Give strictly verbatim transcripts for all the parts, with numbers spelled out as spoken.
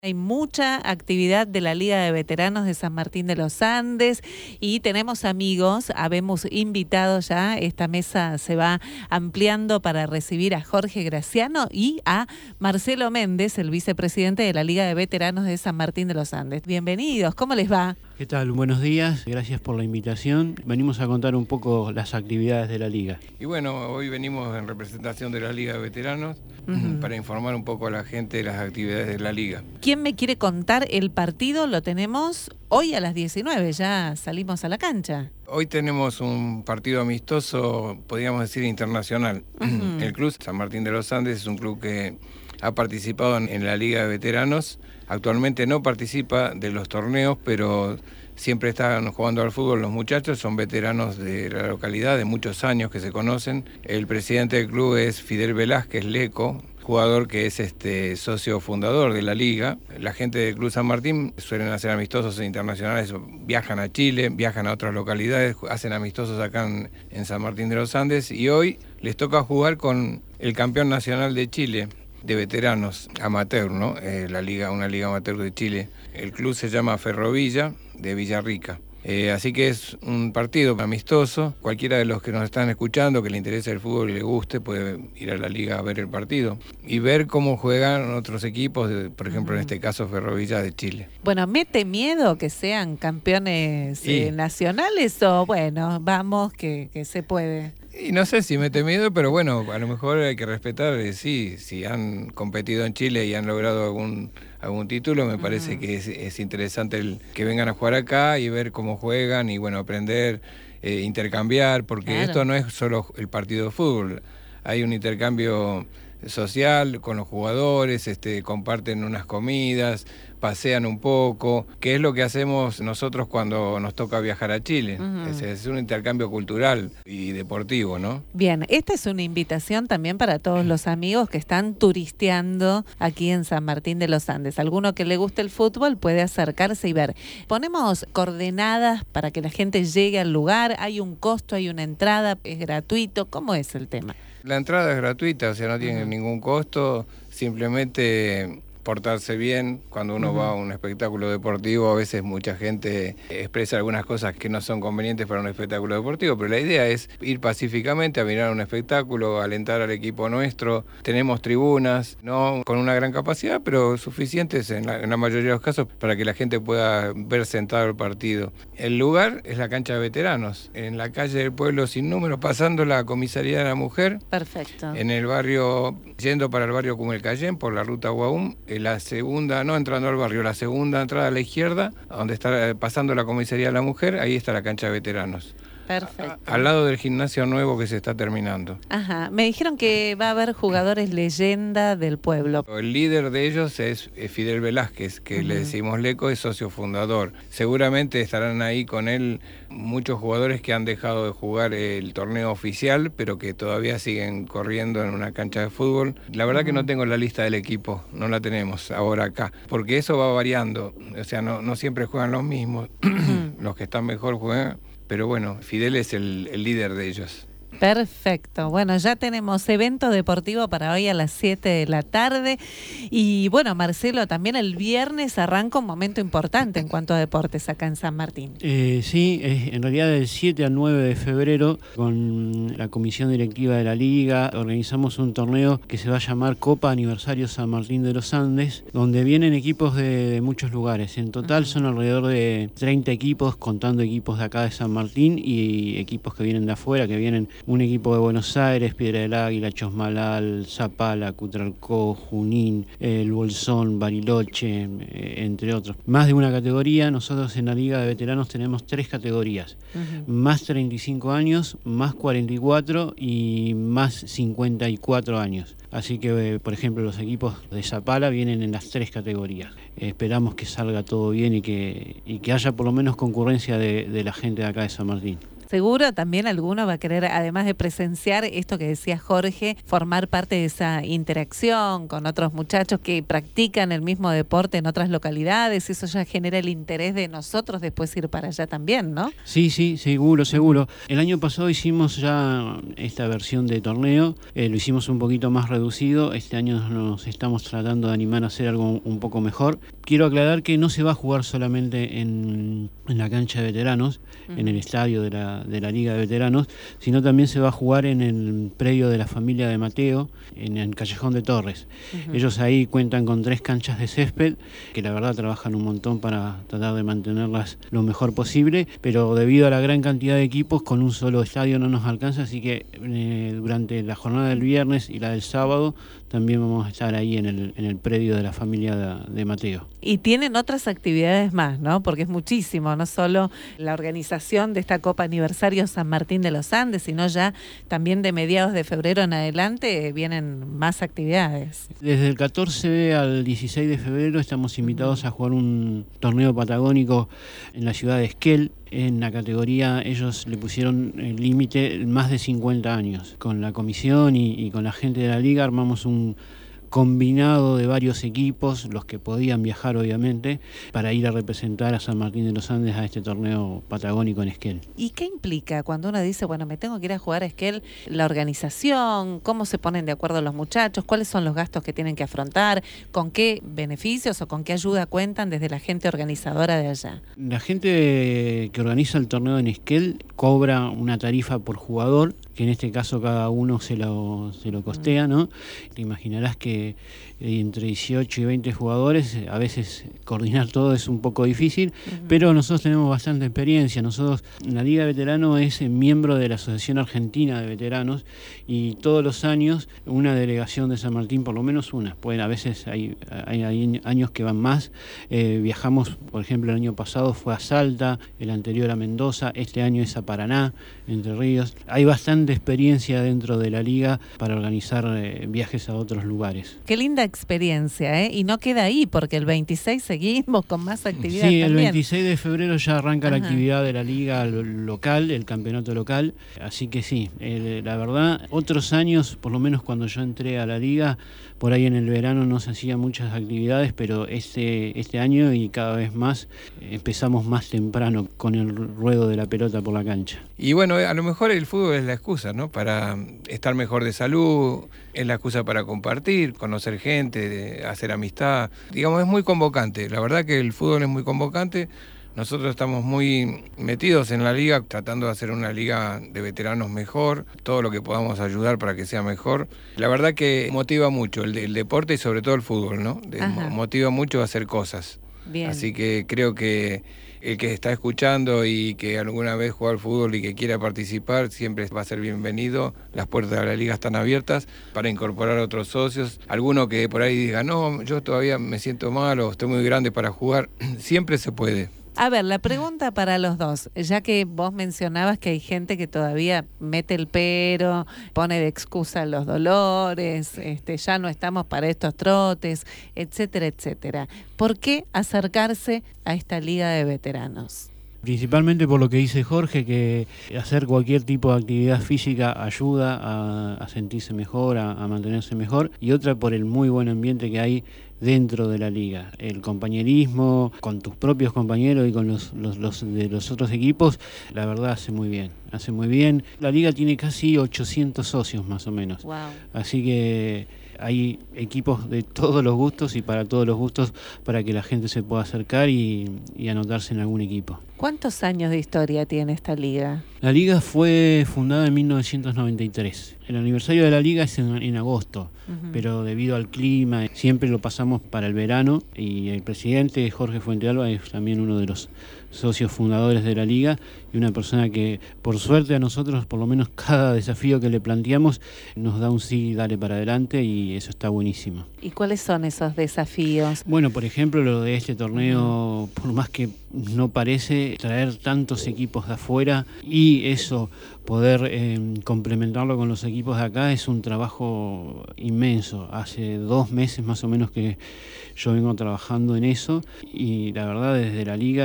Hay mucha actividad de la Liga de Veteranos de San Martín de los Andes y tenemos amigos, habemos invitado ya, esta mesa se va ampliando para recibir a Jorge Graciano y a Marcelo Méndez, el vicepresidente de la Liga de Veteranos de San Martín de los Andes. Bienvenidos, ¿cómo les va? ¿Qué tal? Buenos días, gracias por la invitación. Venimos a contar un poco las actividades de la Liga. Y bueno, hoy venimos en representación de la Liga de Veteranos uh-huh. para informar un poco a la gente de las actividades de la Liga. ¿Quién me quiere contar el partido? Lo tenemos hoy a las diecinueve, ya salimos a la cancha. Hoy tenemos un partido amistoso, podríamos decir internacional. Uh-huh. El Club San Martín de los Andes es un club que ha participado en la Liga de Veteranos. Actualmente no participa de los torneos, pero siempre están jugando al fútbol los muchachos, son veteranos de la localidad, de muchos años que se conocen. El presidente del club es Fidel Velázquez Leco, jugador que es este socio fundador de la Liga. La gente del Club San Martín suelen hacer amistosos internacionales, viajan a Chile, viajan a otras localidades, hacen amistosos acá en, en San Martín de los Andes, y hoy les toca jugar con el campeón nacional de Chile, de veteranos amateur, ¿no? Eh, la liga, una liga amateur de Chile. El club se llama Ferrovilla de Villarrica. Eh, así que es un partido amistoso. Cualquiera de los que nos están escuchando, que le interese el fútbol y le guste, puede ir a la liga a ver el partido y ver cómo juegan otros equipos, de, por ejemplo, uh-huh. en este caso Ferrovilla de Chile. Bueno, ¿mete miedo que sean campeones y... eh, nacionales o bueno, vamos, que, que se puede? Y no sé si mete miedo, pero bueno, a lo mejor hay que respetar, eh, sí, si han competido en Chile y han logrado algún algún título, me parece uh-huh. que es, es interesante el que vengan a jugar acá y ver cómo juegan y bueno, aprender, eh, intercambiar, porque claro. esto no es solo el partido de fútbol, hay un intercambio social con los jugadores, este, comparten unas comidas, pasean un poco, que es lo que hacemos nosotros cuando nos toca viajar a Chile. Uh-huh. es, es un intercambio cultural y deportivo, ¿no? Bien, esta es una invitación también para todos los amigos que están turisteando aquí en San Martín de los Andes. Alguno que le guste el fútbol puede acercarse y ver. Ponemos coordenadas para que la gente llegue al lugar, hay un costo, hay una entrada, es gratuito, ¿cómo es el tema? La entrada es gratuita, o sea, no tiene uh-huh. ningún costo, simplemente portarse bien. Cuando uno uh-huh. va a un espectáculo deportivo, a veces mucha gente expresa algunas cosas que no son convenientes para un espectáculo deportivo, pero la idea es ir pacíficamente a mirar un espectáculo, alentar al equipo nuestro. Tenemos tribunas, no con una gran capacidad, pero suficientes en la, en la mayoría de los casos para que la gente pueda ver sentado el partido. El lugar es la cancha de veteranos, en la calle del Pueblo Sin Número, pasando la comisaría de la mujer. Perfecto. En el barrio, yendo para el barrio Cumelcayén, por la ruta Guaum, la segunda, no entrando al barrio, la segunda entrada a la izquierda, donde está pasando la comisaría de la mujer, ahí está la cancha de veteranos. Perfecto. A, al lado del gimnasio nuevo que se está terminando. Ajá. Me dijeron que va a haber jugadores leyenda del pueblo. El líder de ellos es Fidel Velázquez, que uh-huh. le decimos Leco, es socio fundador. Seguramente estarán ahí con él muchos jugadores que han dejado de jugar el torneo oficial, pero que todavía siguen corriendo en una cancha de fútbol. La verdad uh-huh. que no tengo la lista del equipo, no la tenemos ahora acá, porque eso va variando. O sea, no, no siempre juegan los mismos. Uh-huh. Los que están mejor juegan. Pero bueno, Fidel es el, el líder de ellos. Perfecto. Bueno, ya tenemos evento deportivo para hoy a las siete de la tarde. Y bueno, Marcelo, también el viernes arranca un momento importante en cuanto a deportes acá en San Martín. Eh, sí, es, en realidad del siete al nueve de febrero, con la comisión directiva de la Liga, organizamos un torneo que se va a llamar Copa Aniversario San Martín de los Andes, donde vienen equipos de, de muchos lugares. En total uh-huh. son alrededor de treinta equipos, contando equipos de acá de San Martín y equipos que vienen de afuera, que vienen un equipo de Buenos Aires, Piedra del Águila, Chosmalal, Zapala, Cutralcó, Junín, El Bolsón, Bariloche, eh, entre otros. Más de una categoría. Nosotros en la Liga de Veteranos tenemos tres categorías. Uh-huh. Más treinta y cinco años, más cuarenta y cuatro y más cincuenta y cuatro años. Así que, eh, por ejemplo, los equipos de Zapala vienen en las tres categorías. Eh, esperamos que salga todo bien y que, y que haya por lo menos concurrencia de, de la gente de acá de San Martín. Seguro también alguno va a querer, además de presenciar esto que decía Jorge, formar parte de esa interacción con otros muchachos que practican el mismo deporte en otras localidades. Eso ya genera el interés de nosotros después ir para allá también, ¿no? Sí, sí, seguro, seguro. El año pasado hicimos ya esta versión de torneo, eh, lo hicimos un poquito más reducido. Este año nos estamos tratando de animar a hacer algo un poco mejor. Quiero aclarar que no se va a jugar solamente en, en la cancha de veteranos, uh-huh. en el estadio de la, de la Liga de Veteranos, sino también se va a jugar en el predio de la familia de Mateo, en el Callejón de Torres. Uh-huh. Ellos ahí cuentan con tres canchas de césped, que la verdad trabajan un montón para tratar de mantenerlas lo mejor posible, pero debido a la gran cantidad de equipos, con un solo estadio no nos alcanza, así que eh, durante la jornada del viernes y la del sábado también vamos a estar ahí en el, en el predio de la familia de, de Mateo. Y tienen otras actividades más, ¿no? Porque es muchísimo, no solo la organización de esta Copa Aniversario San Martín de los Andes, sino ya también de mediados de febrero en adelante vienen más actividades. Desde el catorce al dieciséis de febrero estamos invitados uh-huh. a jugar un torneo patagónico en la ciudad de Esquel. En la categoría ellos le pusieron el límite más de cincuenta años. Con la comisión y, y con la gente de la liga armamos un combinado de varios equipos, los que podían viajar obviamente, para ir a representar a San Martín de los Andes a este torneo patagónico en Esquel. ¿Y qué implica cuando uno dice, bueno, me tengo que ir a jugar a Esquel? La organización, cómo se ponen de acuerdo los muchachos, cuáles son los gastos que tienen que afrontar, con qué beneficios o con qué ayuda cuentan desde la gente organizadora de allá. La gente que organiza el torneo en Esquel cobra una tarifa por jugador, que en este caso cada uno se lo, se lo costea, ¿no? Te imaginarás que entre dieciocho y veinte jugadores, a veces coordinar todo es un poco difícil, uh-huh. pero nosotros tenemos bastante experiencia. Nosotros, la Liga de Veteranos es miembro de la Asociación Argentina de Veteranos y todos los años una delegación de San Martín, por lo menos una, pueden, a veces hay, hay, hay años que van más, eh, viajamos, por ejemplo, el año pasado fue a Salta, el anterior a Mendoza, este año es a Paraná, Entre Ríos. Hay bastante experiencia dentro de la Liga para organizar eh, viajes a otros lugares. Qué linda experiencia, ¿eh? Y no queda ahí, porque el veintiséis seguimos con más actividad. Sí, también. El veintiséis de febrero ya arranca Ajá. la actividad de la liga local, el campeonato local, así que sí, eh, la verdad, otros años, por lo menos cuando yo entré a la liga, por ahí en el verano no se hacían muchas actividades, pero este, este año y cada vez más empezamos más temprano con el ruedo de la pelota por la cancha. Y bueno, a lo mejor el fútbol es la excusa, ¿no? Para estar mejor de salud, es la excusa para compartir, conocer gente, hacer amistad. Digamos, es muy convocante. La verdad que el fútbol es muy convocante. Nosotros estamos muy metidos en la liga, tratando de hacer una liga de veteranos mejor, todo lo que podamos ayudar para que sea mejor. La verdad que motiva mucho el, el deporte y sobre todo el fútbol, ¿no? De, motiva mucho a hacer cosas. Bien. Así que creo que el que está escuchando y que alguna vez juega al fútbol y que quiera participar, siempre va a ser bienvenido. Las puertas de la liga están abiertas para incorporar a otros socios. Alguno que por ahí diga, no, yo todavía me siento mal o estoy muy grande para jugar, siempre se puede. A ver, la pregunta para los dos, ya que vos mencionabas que hay gente que todavía mete el pero, pone de excusa los dolores, este, ya no estamos para estos trotes, etcétera, etcétera. ¿Por qué acercarse a esta liga de veteranos? Principalmente por lo que dice Jorge, que hacer cualquier tipo de actividad física ayuda a, a sentirse mejor, a, a mantenerse mejor, y otra por el muy buen ambiente que hay dentro de la liga. El compañerismo con tus propios compañeros y con los, los, los de los otros equipos, la verdad hace muy bien, hace muy bien. La liga tiene casi ochocientos socios más o menos, wow. Así que hay equipos de todos los gustos y para todos los gustos para que la gente se pueda acercar y, y anotarse en algún equipo. ¿Cuántos años de historia tiene esta liga? La liga fue fundada en mil novecientos noventa y tres. El aniversario de la liga es en, en agosto, uh-huh. pero debido al clima siempre lo pasamos para el verano y el presidente Jorge Fuentealba es también uno de los socios fundadores de la liga y una persona que por suerte a nosotros, por lo menos cada desafío que le planteamos, nos da un sí, dale para adelante y eso está buenísimo. ¿Y cuáles son esos desafíos? Bueno, por ejemplo, lo de este torneo, por más que no parece, traer tantos equipos de afuera y eso, poder eh, complementarlo con los equipos de acá es un trabajo inmenso. Hace dos meses más o menos que yo vengo trabajando en eso y la verdad desde la liga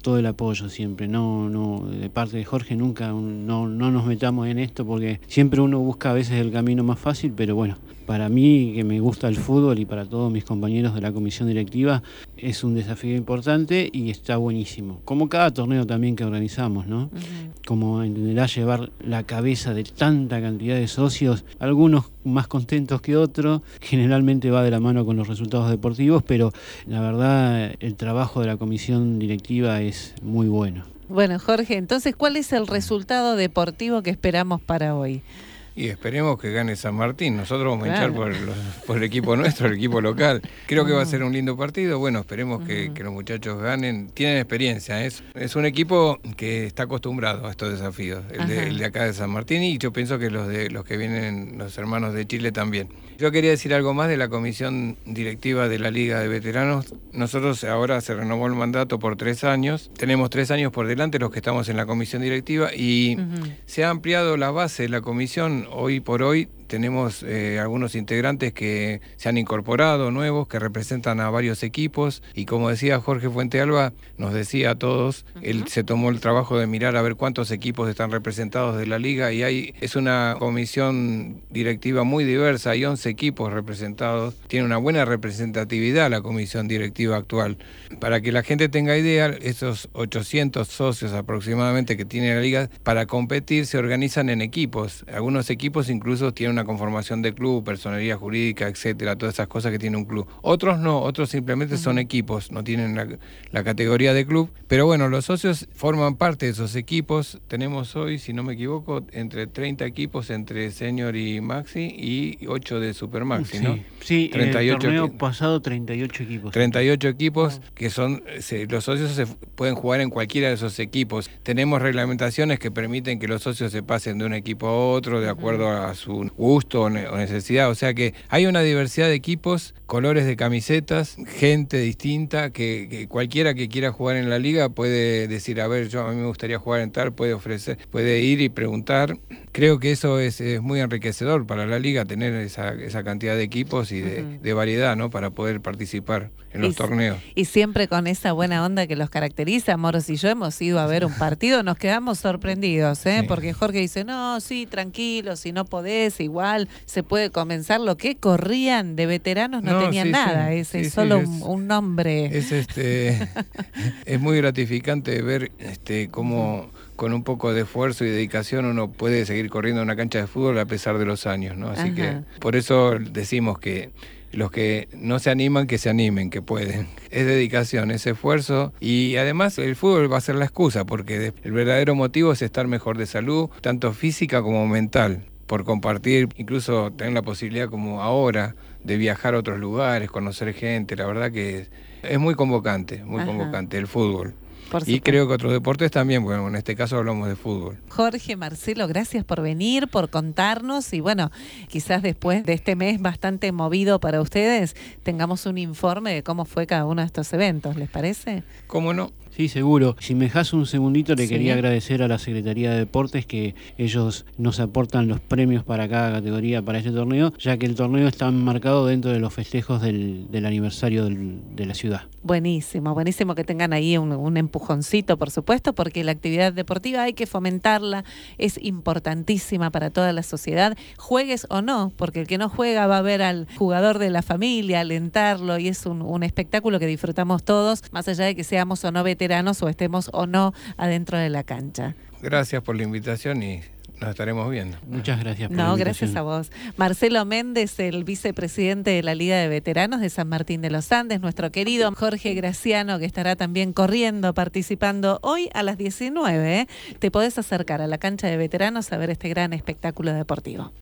todo el apoyo siempre. No, no, de parte de Jorge nunca no, no nos metamos en esto porque siempre uno busca a veces el camino más fácil, pero bueno, para mí que me gusta el fútbol y para todos mis compañeros de la comisión directiva es un desafío importante y está buenísimo. Como cada torneo también que organizamos, ¿no? Uh-huh. Como entenderá, llevar la cabeza de tanta cantidad de socios, algunos más contentos que otros, generalmente va de la mano con los resultados deportivos, pero la verdad el trabajo de la comisión directiva es muy bueno. Bueno, Jorge, entonces, ¿cuál es el resultado deportivo que esperamos para hoy? Y esperemos que gane San Martín. Nosotros vamos claro. a hinchar por, los, por el equipo nuestro, el equipo local. Creo que va a ser un lindo partido. Bueno, esperemos uh-huh. que, que los muchachos ganen. Tienen experiencia. Es, es un equipo que está acostumbrado a estos desafíos. El de, el de acá de San Martín, y yo pienso que los de los que vienen, los hermanos de Chile también. Yo quería decir algo más de la comisión directiva de la Liga de Veteranos. Nosotros ahora se renovó el mandato por tres años. Tenemos tres años por delante los que estamos en la comisión directiva y uh-huh. se ha ampliado la base de la comisión. Hoy por hoy tenemos eh, algunos integrantes que se han incorporado, nuevos, que representan a varios equipos, y como decía Jorge Fuentealba, nos decía a todos, uh-huh. él se tomó el trabajo de mirar a ver cuántos equipos están representados de la liga, y hay, es una comisión directiva muy diversa, hay once equipos representados, tiene una buena representatividad la comisión directiva actual. Para que la gente tenga idea, esos ochocientos socios aproximadamente que tiene la liga, para competir se organizan en equipos, algunos equipos incluso tienen una conformación de club, personería jurídica, etcétera, todas esas cosas que tiene un club. Otros no, otros simplemente uh-huh. son equipos, no tienen la, la categoría de club, pero bueno, los socios forman parte de esos equipos. Tenemos hoy, si no me equivoco, entre treinta equipos entre senior y maxi y ocho de super maxi, sí, ¿no? Sí, treinta y ocho el torneo equi- pasado treinta y ocho equipos. treinta y ocho equipos que son, se, los socios se pueden jugar en cualquiera de esos equipos. Tenemos reglamentaciones que permiten que los socios se pasen de un equipo a otro de acuerdo uh-huh. a su gusto o necesidad, o sea que hay una diversidad de equipos, colores de camisetas, gente distinta, que, que cualquiera que quiera jugar en la liga puede decir, a ver, yo a mí me gustaría jugar en tal, puede ofrecer, puede ir y preguntar. Creo que eso es, es muy enriquecedor para la liga, tener esa, esa cantidad de equipos y de, uh-huh. de variedad, ¿no? Para poder participar en los y, torneos. Y siempre con esa buena onda que los caracteriza. Moros y yo hemos ido a ver un partido, nos quedamos sorprendidos, ¿eh? Sí. Porque Jorge dice, no, sí, tranquilo, si no podés, igual se puede comenzar. Lo que corrían de veteranos no, no tenían sí, nada, sí, es, sí, es solo sí, un, es, un nombre. Es este es muy gratificante ver este cómo con un poco de esfuerzo y dedicación uno puede seguir corriendo en una cancha de fútbol a pesar de los años, ¿no? Así Ajá. que por eso decimos que los que no se animan, que se animen, que pueden. Es dedicación, es esfuerzo, y además el fútbol va a ser la excusa, porque el verdadero motivo es estar mejor de salud, tanto física como mental, por compartir, incluso tener la posibilidad como ahora de viajar a otros lugares, conocer gente. La verdad que es, es muy convocante, muy Ajá. convocante el fútbol. Y creo que otros deportes también, bueno, en este caso hablamos de fútbol. Jorge, Marcelo, gracias por venir, por contarnos, y bueno, quizás después de este mes bastante movido para ustedes, tengamos un informe de cómo fue cada uno de estos eventos, ¿les parece? ¿Cómo no? Sí, seguro. Si me dejas un segundito, le sí. quería agradecer a la Secretaría de Deportes que ellos nos aportan los premios para cada categoría para este torneo, ya que el torneo está marcado dentro de los festejos del, del aniversario del, de la ciudad. Buenísimo, buenísimo que tengan ahí un, un empujoncito, por supuesto, porque la actividad deportiva hay que fomentarla, es importantísima para toda la sociedad, juegues o no, porque el que no juega va a ver al jugador de la familia, alentarlo, y es un, un espectáculo que disfrutamos todos, más allá de que seamos o no veteranos o estemos o no adentro de la cancha. Gracias por la invitación y nos estaremos viendo. Muchas gracias por no, la invitación. Gracias a vos. Marcelo Méndez, el vicepresidente de la Liga de Veteranos de San Martín de los Andes, nuestro querido Jorge Graciano, que estará también corriendo, participando hoy a las diecinueve. ¿eh? Te podés acercar a la cancha de veteranos a ver este gran espectáculo deportivo.